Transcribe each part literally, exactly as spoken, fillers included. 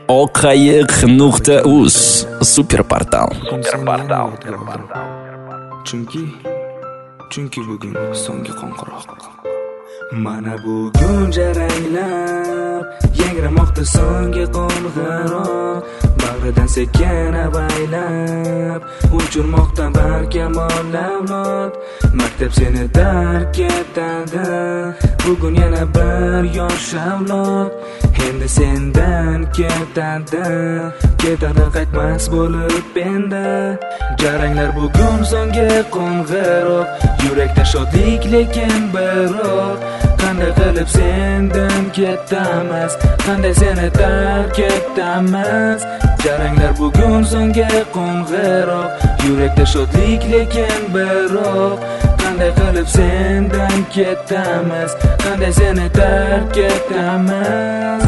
oqayiq nuqta uz Superportal. Superportal. Chunki chunki bugun so'nggi qo'ng'iroq. Mana bugun jaranglab yangramoqda so'nggi qo'ng'iroq. Bag'ridan sekin avaylab uchirmoqda barkamol lavlod. Maktab seni tark etadi, bugun yana bir yosh avlod. Endi sendan ketadi, ketadi qaytmas bo'lib endi. Jaranglar bugun so'nggi qo'ng'iroq, yurakda shodlik lekin biroq. Qanday qilib sendan ketamiz, qanday seni tark etamiz. Jaranglar bugun so'nggi qo'ng'iroq, yurakda shodlik lekin biroq. Qanday qilib sendan ketamiz, qanday seni tark etamiz.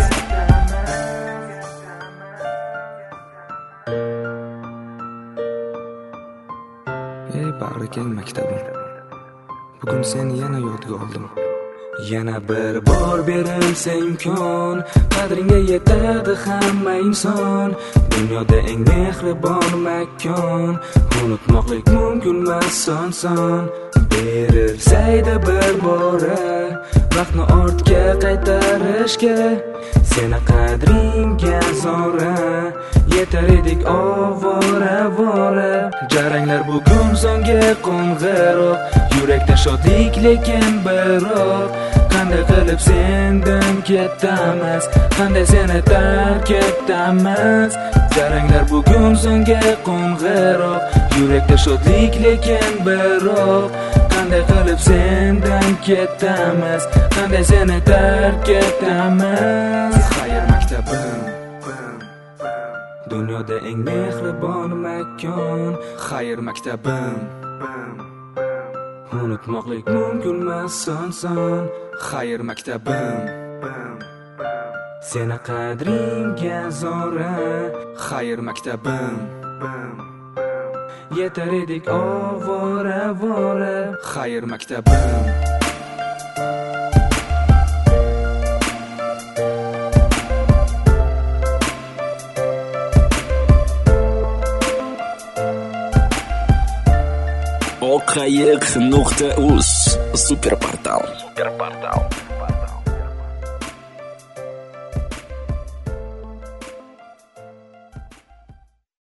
Ey bag'rikeng maktabim, bugun seni yana yodga oldim. Yana bir bor berilsa imkon, qadringga yetadi hamma inson. Dunyoda eng mehribon makon, unutmoqlik mumkinmas son-son. Berilsaydi bir bora, vaqtni ortga qaytarishga. Seni qadringga zora, yetar edik ovora-vora. Jaranglar bugun so'nggi qo'ng'iroq, yurakda shodlik lekin biroq. Qanday qilib sendan ketamiz, qanday seni tark etamiz. Jaranglar bugun so'nggi qo'ng'iroq, yurakda shodlik lekin biroq. Qanday qilib sendan ketamiz, qanday seni tark etamiz. Xayr maktabim, dunyoda eng mehribon makon. Xayr maktabim, unutmoqlik mumkinmas son-son. Xayr maktabim, seni qadringga zora. Xayr maktabim, yetar edik ovora-vora. Xayr maktabim. oqayiq nuqta uz Superportal. Superportal.